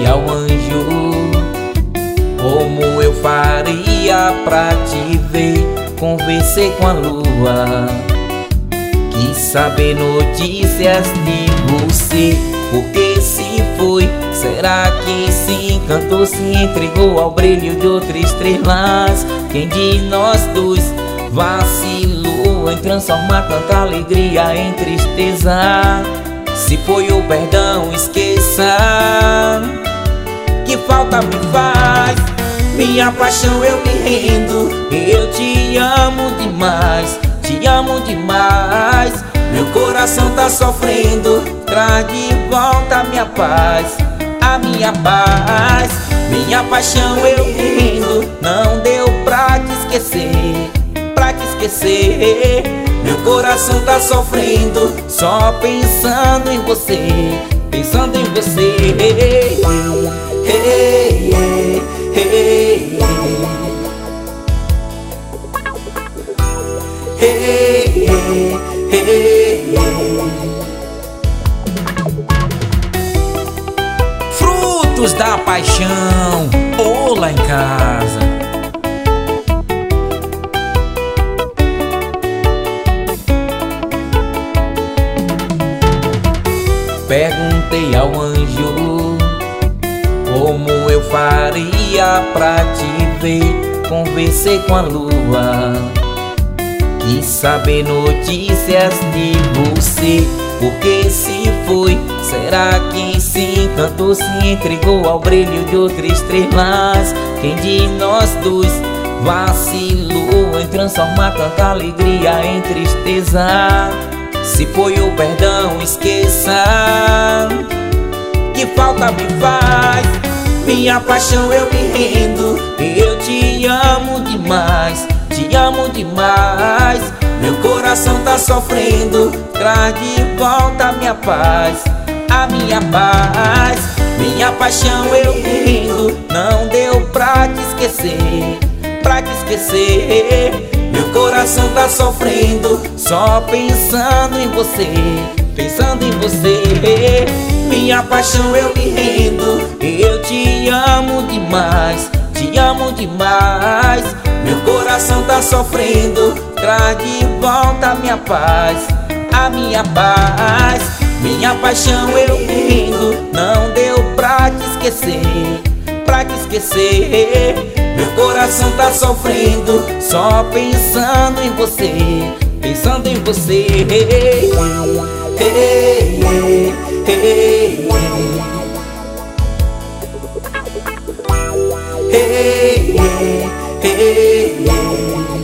perguntei ao anjo como eu faria pra te ver. Conversei com a lua, quis saber notícias de você. Porque se foi, será que se encantou, se entregou ao brilho de outra estrela? Quem de nós dois vacilou em transformar tanta alegria em tristeza? Se foi o perdão, esqueça, que falta me faz. Minha paixão eu me rendo, eu te amo demais, te amo demais. Meu coração tá sofrendo, traz de volta a minha paz, a minha paz. Minha paixão eu me rendo, não deu pra te esquecer, pra te esquecer. Meu coração tá sofrendo, só pensando em você, pensando em você. Hey, hey, hey, hey, hey, hey, hey. Frutos da paixão, ou lá em casa. Perguntei ao anjo como eu faria pra te ver. Conversei com a lua, quis saber notícias de você. Porque se foi, será que se encantou, se entregou ao brilho de outra estrela? Quem de nós dois vacilou em transformar tanta alegria em tristeza? Se foi o perdão, esqueça, que falta me faz. Minha paixão eu me rendo, eu te amo demais, te amo demais. Meu coração tá sofrendo, traz de volta a minha paz, a minha paz. Minha paixão eu me rendo, não deu pra te esquecer, pra te esquecer. Meu coração tá sofrendo, só pensando em você, pensando em você. Minha paixão eu me rendo, eu te amo demais, te amo demais. Meu coração tá sofrendo, traz de volta a minha paz, a minha paz. Minha paixão eu me rendo, não deu pra te esquecer, pra te esquecer. Meu coração tá sofrendo, só pensando em você, pensando em você. Hey, hey, hey, hey, hey, hey, hey, hey.